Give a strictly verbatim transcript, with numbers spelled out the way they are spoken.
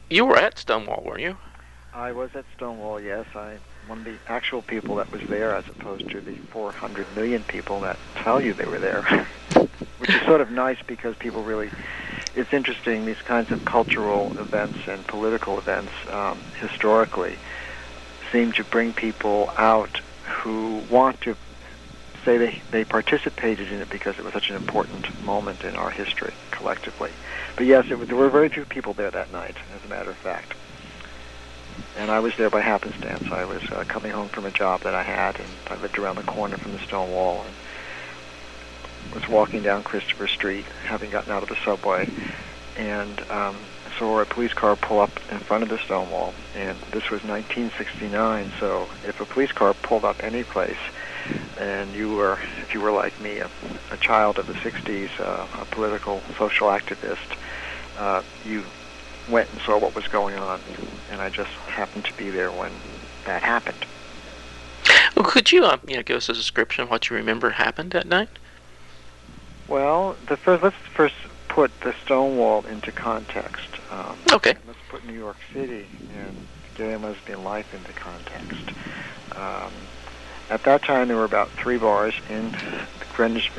You were at Stonewall, weren't you? I was at Stonewall, yes. I'm one of the actual people that was there as opposed to the four hundred million people that tell you they were there, which is sort of nice because people really, it's interesting, these kinds of cultural events and political events um, historically seem to bring people out who want to say they, they participated in it because it was such an important moment in our history collectively. But yes, it was, there were very few people there that night, as a matter of fact. And I was there by happenstance. I was uh, coming home from a job that I had, and I lived around the corner from the Stonewall, and was walking down Christopher Street, having gotten out of the subway, and um, saw a police car pull up in front of the Stonewall. And this was nineteen sixty-nine, so if a police car pulled up any place, and you were, if you were like me, a, a child of the sixties, uh, a political social activist, uh, you went and saw what was going on, and I just happened to be there when that happened. Well, could you, uh, you know, give us a description of what you remember happened that night? Well, the first, let's first put the Stonewall into context. Um, Okay. Let's put New York City and gay and lesbian life into context. Um, at that time, there were about three bars in Greenwich